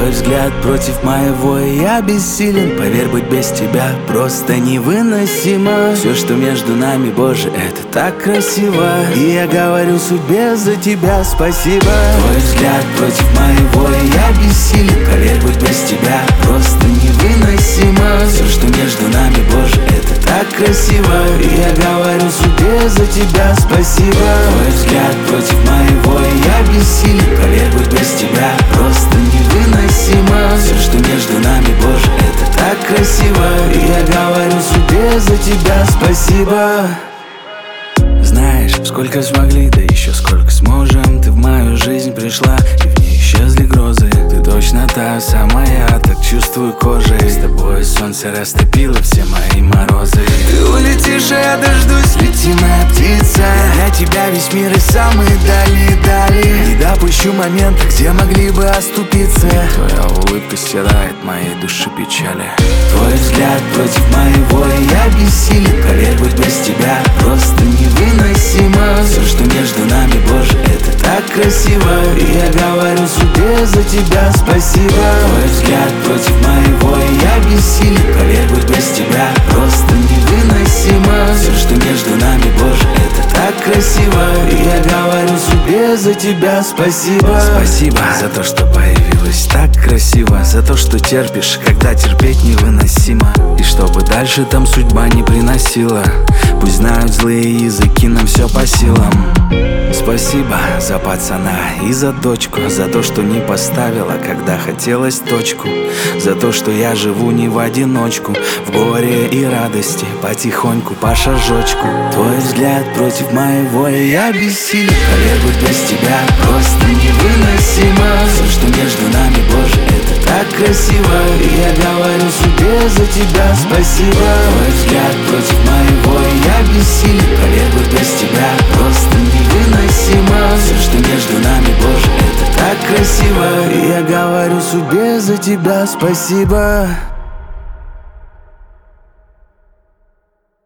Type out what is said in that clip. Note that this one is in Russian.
Твой взгляд против моего, и я бессилен. Поверь, быть без тебя просто невыносимо. Все, что между нами, Боже, это так красиво. И я говорю судьбе за тебя спасибо. Твой взгляд против моего, и я бессилен. Поверь, быть без тебя просто невыносимо. Все, что между нами, Боже, это так красиво. И я говорю судьбе за тебя спасибо. Твой взгляд против моего, и я бессилен. Поверь, быть без тебя просто невыносимо. Все, что между нами, Боже, это так красиво. И я говорю судьбе за тебя спасибо. Знаешь, сколько смогли, да еще сколько сможем. Ты в мою жизнь пришла, и в ней исчезли грозы. Ты точно та самая, так чувствую кожей. С тобой солнце растопило все мои морозы. Ты улетишь, а я дождусь, лети, моя птица. Я для тебя весь мир и самые дали. Не допущу момента, где могли бы оступиться. Твоя улыбка стирает моей души печали. Твой взгляд против моего, и я бессилен. Поверь, быть без тебя просто невыносимо. Все, что между нами, Боже, это так красиво. И я говорю судьбе за тебя спасибо. Твой взгляд против моего, и я бессилен. Поверь, быть без тебя просто невыносимо. Все, что между нами, Боже, это так красиво. И я говорю судьбе за тебя спасибо. Спасибо за то, что появилась так красиво. За то, что терпишь, когда терпеть невыносимо. И чтобы дальше там судьба не приносила. Пусть знают злые языки, нам все по силам. Спасибо за пацана и за дочку. За то, что не поставила, когда хотелось точку. За то, что я живу не в одиночку. В горе и радости, потихоньку, по шажочку. Твой взгляд против моего, и я бессилен. Поверь, быть без тебя просто невыносимо. Все, что между нами, Боже, это так красиво. И я говорю судьбе за тебя спасибо. Твой взгляд против моего, и я бессилен. Поверь, быть без тебя просто невыносимо. Все, что между нами, Боже, это так красиво. И я говорю судьбе за тебя спасибо.